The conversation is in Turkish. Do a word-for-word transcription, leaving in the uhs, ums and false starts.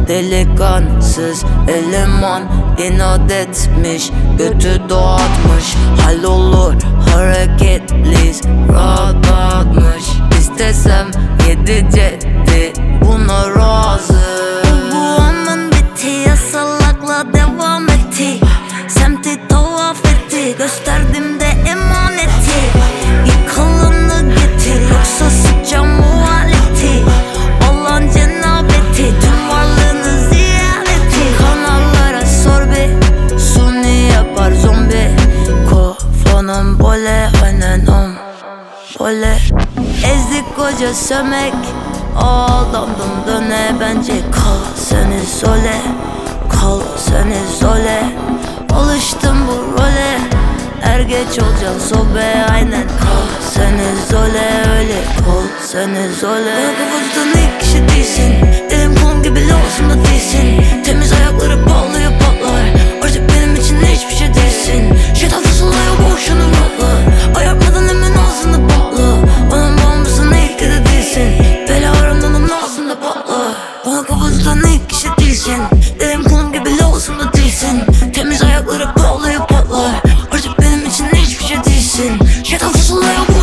Delikansız eleman inat etmiş, götü dağıtmış. Hallolur hareketliyiz, rahat bakmış. İstesem yedi ceddi buna razı. Bu anın bitti, yasalakla devam etti. Semti tavaf etti, gösterdim de emaneti. Yıkılanı getir, yoksa sıkacağım o aleti. Allah'ın cenabeti, tüm varlığını ziyareti. Kanallara sor bir, suni yapar zombi. Kafanım bole, aynen om bole. Ezdik koca sömek, aldandım döne. Bence kal seni sole, kal seni sole. Alıştım bu role, er geç olacaksın sobe. Aynen kal seni zole, öyle kal seni zole. Bana kafadan ilk kişi değilsin, elim kolum gibi olsun da değilsin. Temiz ayakları bağlıyor patlar, artık benim için hiçbir şey değilsin. Şeytan fısıldıyor boşuna rahatla, ayakmadan hemen ağzında patla. Onun bağımlısın ilk de değilsin, bela aramdan onun ağzında patla. Bana kafadan ilk kişi değilsin, elim kolum gibi olsun da değilsin. Temiz ayakları bağlıyor patlar, artık benim için hiçbir şey değilsin. Şeytan fısıldıyor